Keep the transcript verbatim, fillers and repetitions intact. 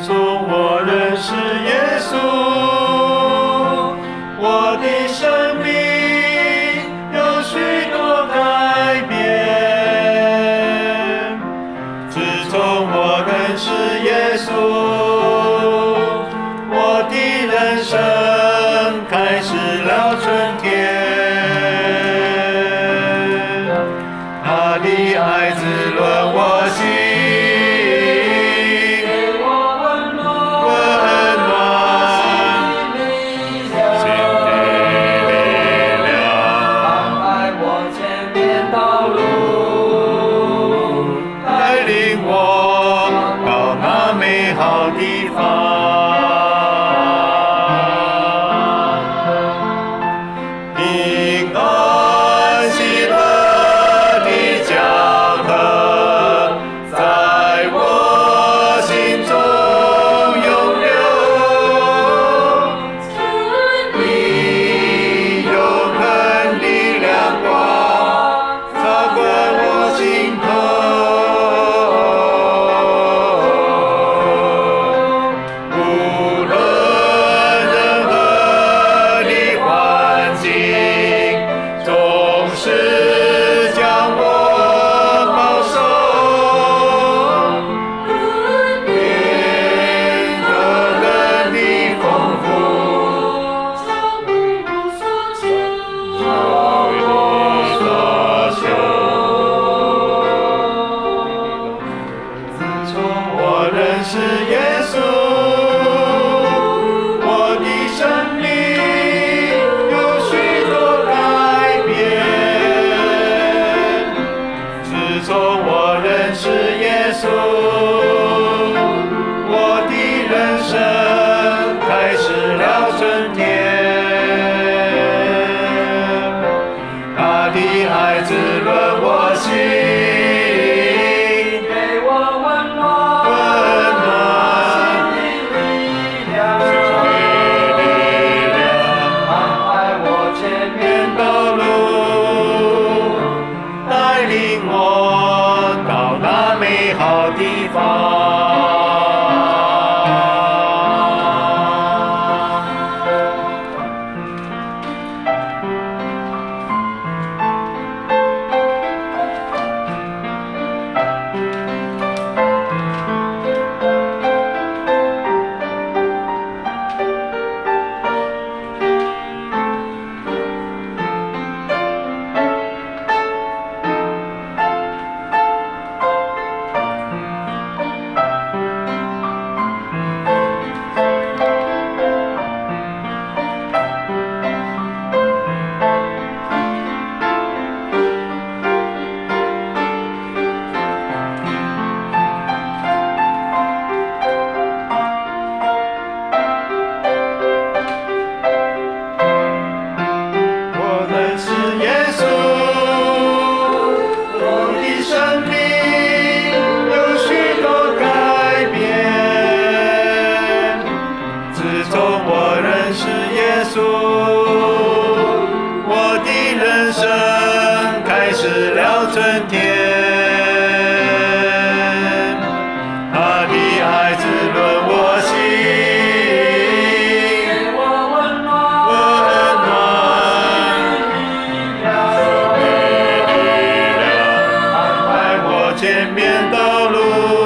从我认识耶稣，我的生命有许多改变。自从我认识耶稣，我的人生开始了春天。他的爱滋润我心， 给我温暖， 温暖心的力量， 安排我前面道路， 带领我到那美好地方。平安喜乐的交合，在我心中永留。你永恒的亮光，照灌我心头。无论任何的环境，总是将我保守。愿热人的丰富，教育的所求。自从我认识耶稣，我的生命有许多改变。自从我认识耶稣，我的人生开始了春天。他的爱滋润我心， 给我温暖， 温暖心的力量， 力量。 安排我前面道路，带领我到那美好地方。我认识耶稣，我的生命有许多改变。自从我认识耶稣，我的人生开始了春天。他的爱滋润我心， 给我温暖， 温暖力量，安排我前面道路，